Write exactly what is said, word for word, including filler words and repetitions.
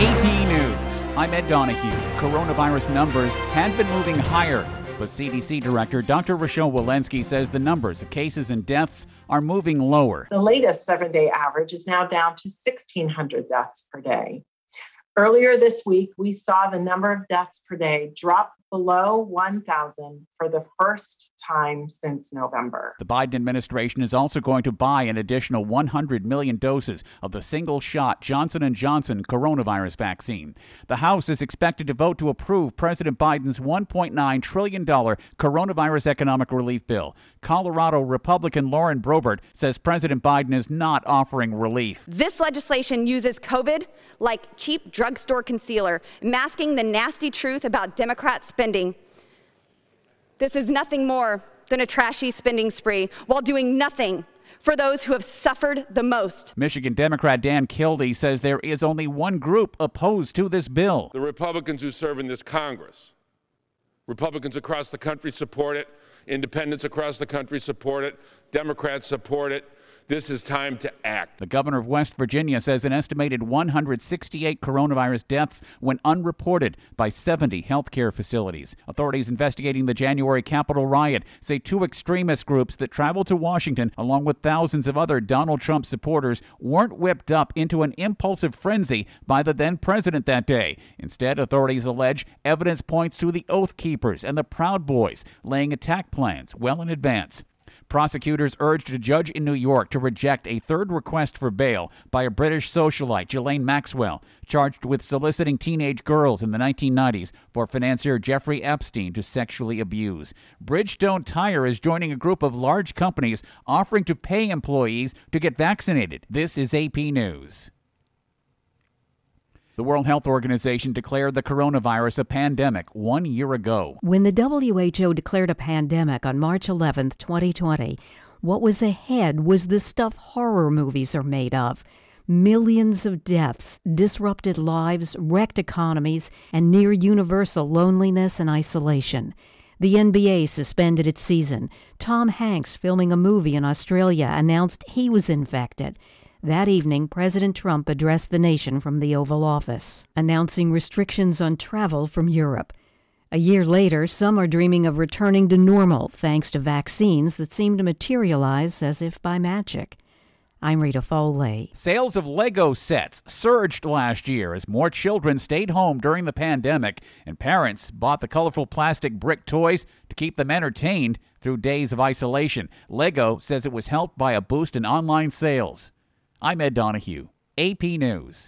A P News. I'm Ed Donahue. Coronavirus numbers had been moving higher, but C D C Director Doctor Rochelle Walensky says the numbers of cases and deaths are moving lower. The latest seven-day average is now down to sixteen hundred deaths per day. Earlier this week, we saw the number of deaths per day drop below one thousand for the first time since November. The Biden administration is also going to buy an additional one hundred million doses of the single-shot Johnson and Johnson coronavirus vaccine. The House is expected to vote to approve President Biden's one point nine trillion dollars coronavirus economic relief bill. Colorado Republican Lauren Boebert says President Biden is not offering relief. This legislation uses COVID like cheap drugstore concealer, masking the nasty truth about Democrats' spending. This is nothing more than a trashy spending spree while doing nothing for those who have suffered the most. Michigan Democrat Dan Kildee says there is only one group opposed to this bill. The Republicans who serve in this Congress. Republicans across the country support it. Independents across the country support it. Democrats support it. This is time to act. The governor of West Virginia says an estimated one hundred sixty-eight coronavirus deaths went unreported by seventy healthcare facilities. Authorities investigating the January Capitol riot say two extremist groups that traveled to Washington, along with thousands of other Donald Trump supporters, weren't whipped up into an impulsive frenzy by the then president that day. Instead, authorities allege evidence points to the Oath Keepers and the Proud Boys laying attack plans well in advance. Prosecutors urged a judge in New York to reject a third request for bail by a British socialite, Ghislaine Maxwell, charged with soliciting teenage girls in the nineteen nineties for financier Jeffrey Epstein to sexually abuse. Bridgestone Tire is joining a group of large companies offering to pay employees to get vaccinated. This is A P News. The World Health Organization declared the coronavirus a pandemic one year ago. When the W H O declared a pandemic on March eleventh, twenty twenty, what was ahead was the stuff horror movies are made of. Millions of deaths, disrupted lives, wrecked economies, and near universal loneliness and isolation. The N B A suspended its season. Tom Hanks, filming a movie in Australia, announced he was infected. That evening, President Trump addressed the nation from the Oval Office, announcing restrictions on travel from Europe. A year later, some are dreaming of returning to normal thanks to vaccines that seem to materialize as if by magic. I'm Rita Foley. Sales of Lego sets surged last year as more children stayed home during the pandemic, and parents bought the colorful plastic brick toys to keep them entertained through days of isolation. Lego says it was helped by a boost in online sales. I'm Ed Donahue, A P News.